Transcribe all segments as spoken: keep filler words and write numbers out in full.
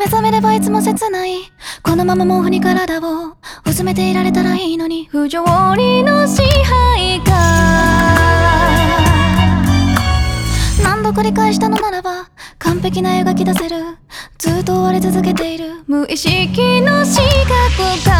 目覚めればいつも切ない。このまま毛布に体をうずめていられたらいいのに。不条理の支配か。何度繰り返したのならば完璧な絵描き出せる。ずっと追われ続けている無意識の視覚か。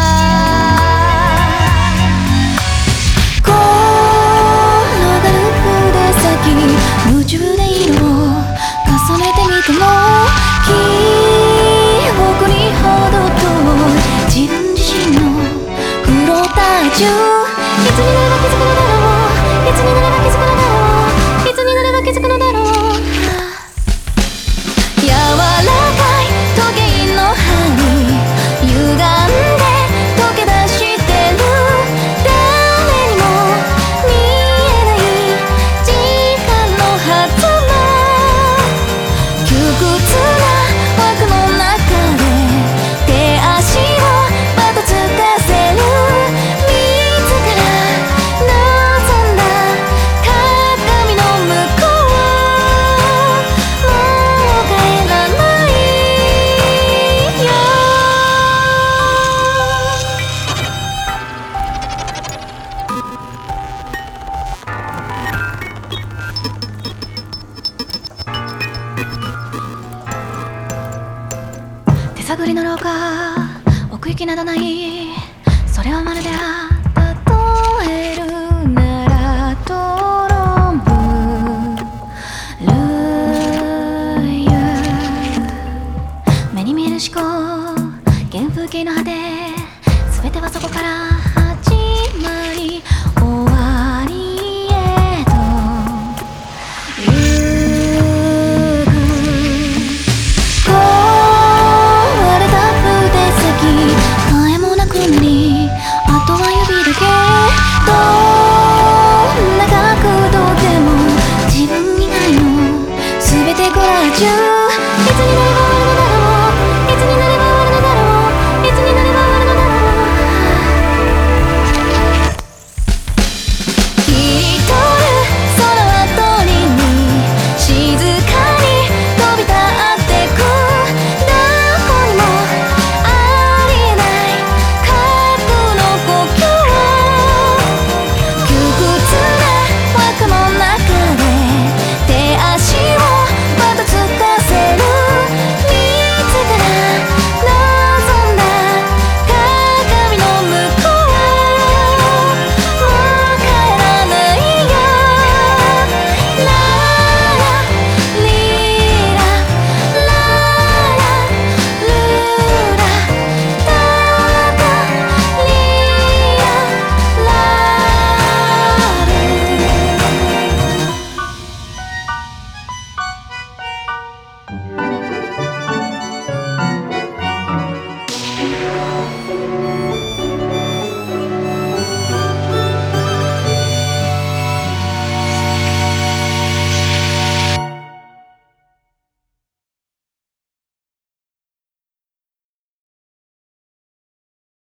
転がる筆先夢中で色を重ねてみても記憶にほど遠い自分自身の不老体重。いつになれば気づくのだろう。いつになれば気づくのだろう。いつになれば気づくのだろう。柔らかい時計の針歪んで溶け出してる。誰にも見えない時間のはずも窮屈な枠の中で手足をバタつかせる。自ら望んだ鏡の向こうもう帰らないよ。手探りの廊下奥行きなどない。それはまるで例えるならトロンブルーユ。目に見える思考原風景の果て。全てはそこから始まり終わりへと行く。壊れた筆先替えもなくなりあとは指だけ。どんな角度でも自分以外の全てコラージュ。